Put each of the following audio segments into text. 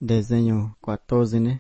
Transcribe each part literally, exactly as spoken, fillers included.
Desenho quatorze, né?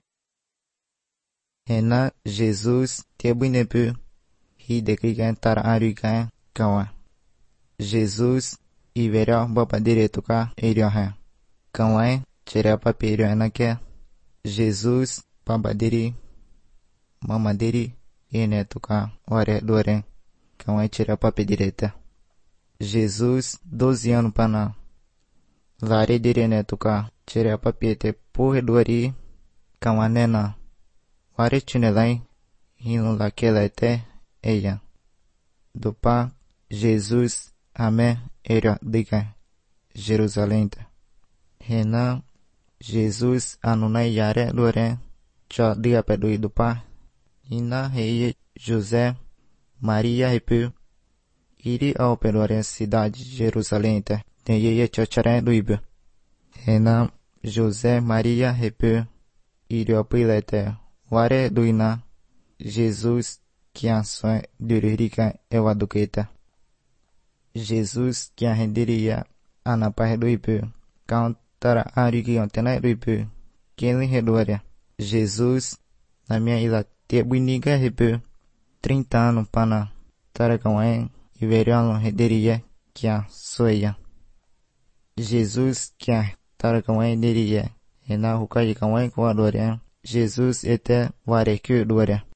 Hena Jesus tebuinepu hi dekrigan tar arigan kawa. Jesus iveria baba diretuka erioha. Kawa cheria papirio enake. Jesus babadiri mamadiri enetuka ore dore. Kawa cheria papi direta. Jesus doze anos pana. Lare direnetuka cheria papiete porre dori kawa nena. Ware chinelai hino laquela até ella. Do pa Jesus amé era diga Jerusalém. Rena Jesus anunai yare lore cha diga pedui do pa. Ina rei José Maria repu iri ao pelore cidade Jerusalém. Tem ye chachare luibe. Rena José Maria repu iri ao pilete. Ware duina Jesus que a sua diririca eu aduqueta. Jesus que a renderia anapa duipe. Countara arigi ontena duipe. Quem lhe redoria? Jesus na minha ilha te buiniga repe. Trinta anos pana. Taracauém e veriano renderia que a soia. Jesus que a taracauém diria. E na ruca de cauém com a doria. Jesus était wareku doria.